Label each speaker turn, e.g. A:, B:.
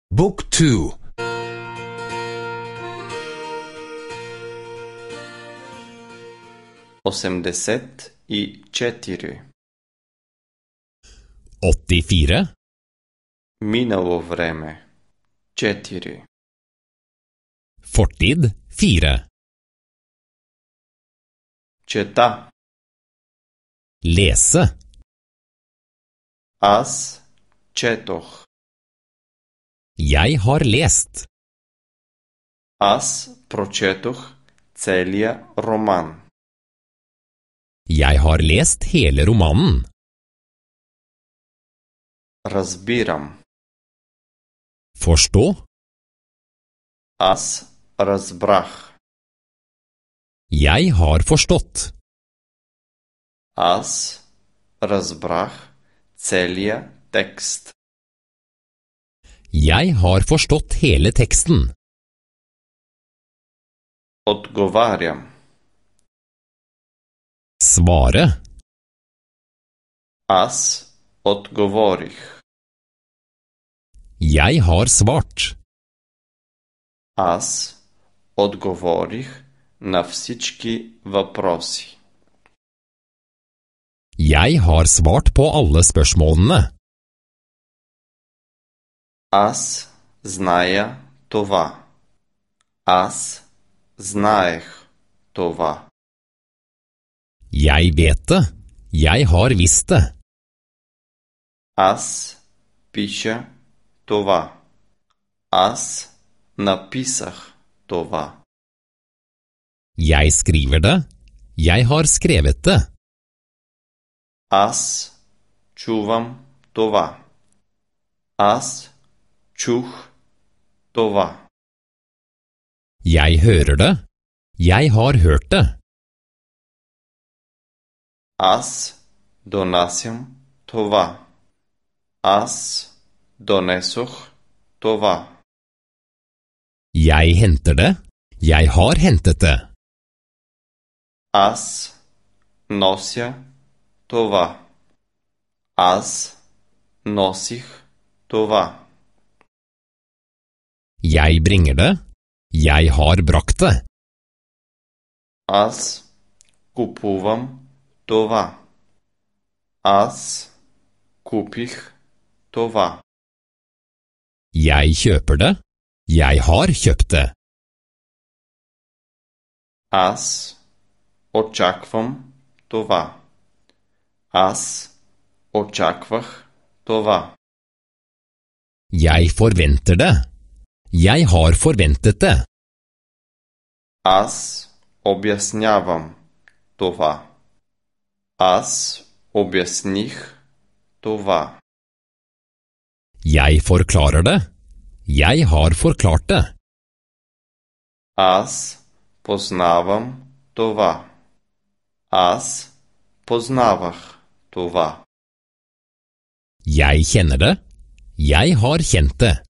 A: Book 2.
B: 84.
C: 84.
B: Минало време 4.
C: Fortid 4.
B: Чета.
C: Lese.
B: Аз четох.
C: Jeg har lest.
B: Аз прочетох целия роман.
C: Jeg har lest hele romanen.
B: Разбирам.
C: Forstå.
B: Аз разбрах.
C: Jeg har forstått.
B: Аз разбрах целия текст.
C: Jeg har forstått hele teksten.
B: Отговарям.
C: Svare.
B: Аз отговорих.
C: Jeg har svart.
B: Аз отговорих на всички въпроси.
C: Jeg har svart på alle spørsmålene.
B: Аз зная това. Аз знаех това.
C: Jeg vet det. Jeg har visst det.
B: Аз пиша това. Аз написах това.
C: Jeg skriver det. Jeg har skrevet det.
B: Аз чувам това. Аз чух това.
C: Jeg hører det. Jeg har hørt det.
B: Аз донасям това. Аз донесох това.
C: Jeg henter det. Jeg har hentet det.
B: Аз нося това. Аз носих това.
C: Jeg bringer det. Jeg har brakt det.
B: Аз купувам това. Аз купих това.
C: Jeg kjøper det. Jeg har kjøpt det.
B: Аз очаквам това. Аз очаквах това.
C: Jeg forventer det. Jeg har forventet det.
B: Аз обяснявам това. Аз обясних това.
C: Jeg forklarer det. Jeg har forklart det.
B: Аз познавам това. Аз познавах това.
C: Jeg kjenner det. Jeg har kjent det.